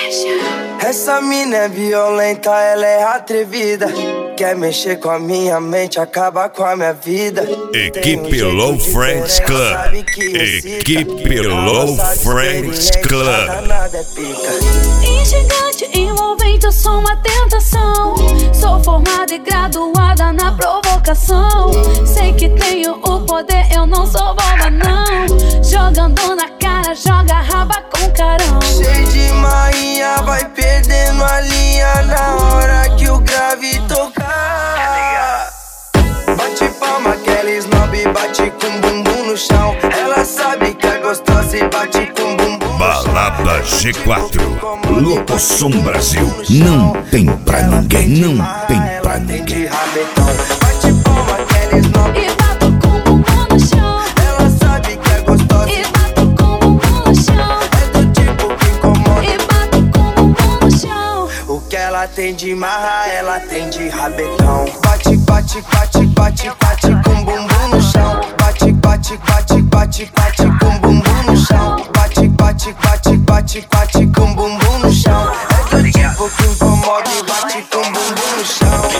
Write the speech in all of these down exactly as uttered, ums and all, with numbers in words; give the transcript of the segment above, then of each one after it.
Essa mina é violenta, ela é atrevida. Quer mexer com a minha mente, acaba com a minha vida. Equipe um Low Friends Club. Equipe Low Friends Club. Instigante, envolvente, eu sou uma tentação. Sou formada e graduada na provocação. Sei que tenho o poder, eu não sou boba não. Jogando na cara, joga a raba com carão. Cheio de marinha, vai perdendo a linha na hora que o grave tocar. Bate palma, aquela snob, bate com bumbum no chão. Ela sabe que é gostosa e bate com bumbum. Balada G quatro, Locosom Brasil. Não tem pra ninguém, não tem pra ninguém. Bate palma, aquela snob e bato com bumbum no chão. Ela sabe que é gostosa e bato com bumbum no chão. É do tipo que incomoda e bato com bumbum no chão. O que ela tem de marra, ela tem de rabetão. Bate, bate, bate, bate, bate com bumbum no chão. Bate, bate, bate, bate, bate com bumbum no chão. Bate, bate, bate, bate, bate com bumbum no chão. É do tipo que incomoda e bate com bumbum no chão.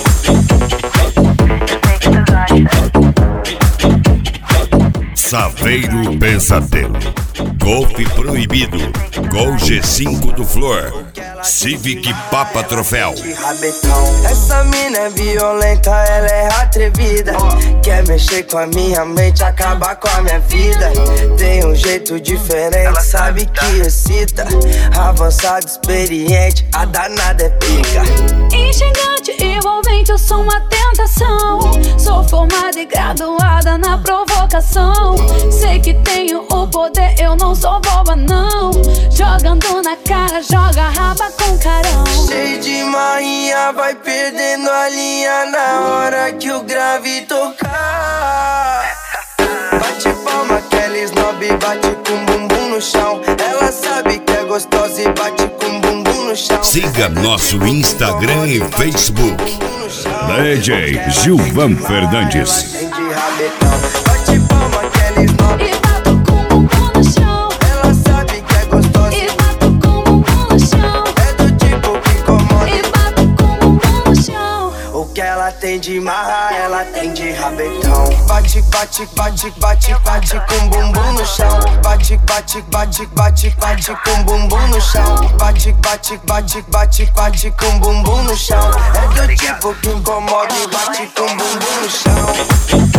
Saveiro Pesadelo, Golpe Proibido, Gol G cinco do Flor, Civic Papa Troféu. Essa mina é violenta, ela é atrevida. Quer mexer com a minha mente, acabar com a minha vida. Tem um jeito diferente, sabe que excita. Avançado, experiente, a danada é pica. Instigante, envolvente, eu sou uma tentação. Sou formada e graduada na provocação. Sei que tenho o poder, eu não sou boba não. Jogando na cara, joga a raba com carão. Cheio de marinha, vai perdendo a linha na hora que o grave tocar. Bate palma, aquela snob, bate com bumbum no chão. Ela sabe que é gostosa e bate com bumbum no chão. Siga nosso Instagram e Facebook. D J Gilvan Fernandes. Bate palma, aquela snob e bato com bumbum no chão. Ela sabe que é gostosa e bato com bumbum no chão. É do tipo que incomoda e bato com bumbum no chão. O que ela tem de marra, ela tem de rabetão. Bate, bate, bate, bate, bate com bumbum no chão. Bate, bate, bate, bate, bate com bumbum no chão. Bate, bate, bate, bate, bate com bumbum no chão. É do tipo que incomoda e bate com bumbum no chão.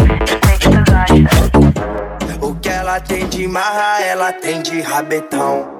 O que ela tem de marra, ela tem de rabetão.